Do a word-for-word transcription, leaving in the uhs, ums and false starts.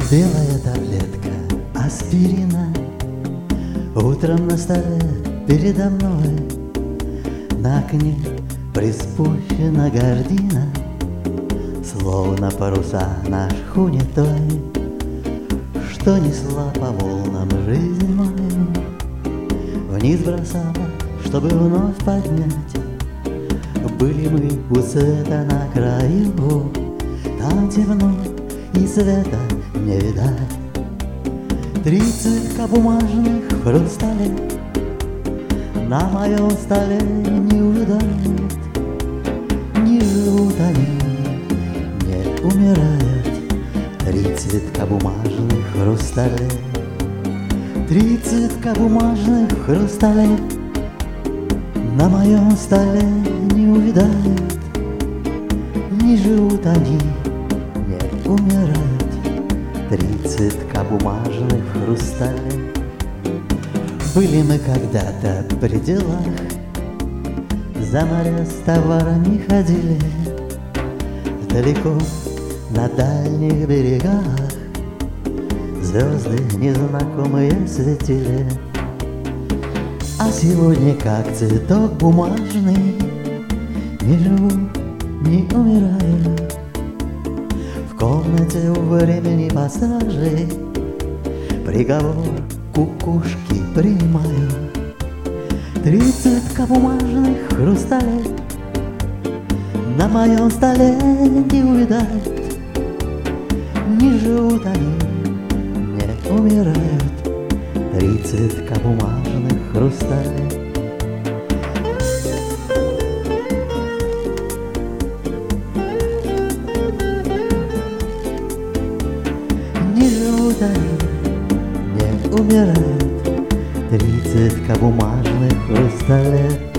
Белая таблетка аспирина утром на столе передо мной. На окне приспущена гордина, словно паруса наш хунитой, что несла по волнам жизнь мою, вниз бросала, чтобы вновь поднять. Были мы у света на краю, там темно и света не видать. Три цветка бумажных в хрустале на моем столе не увядают, не живут они, не умирают. Три цветка бумажных в хрустале, три цветка бумажных в хрустале на моем столе не увядают, не живут они, не умирают. Три цветка бумажных в хрустале. Были мы когда-то при делах, за моря с товарами ходили, далеко на дальних берегах звезды незнакомые светили. А сегодня, как цветок бумажный, не живу, не умираю. В комнате у времени пассажей приговор кукушки принимаю. Три цветка бумажных в хрустале на моем столе не увядают, не живут они, не умирают. Три цветка бумажных в хрустале. Не живут они, не умирают. Три цветка бумажных в хрустале.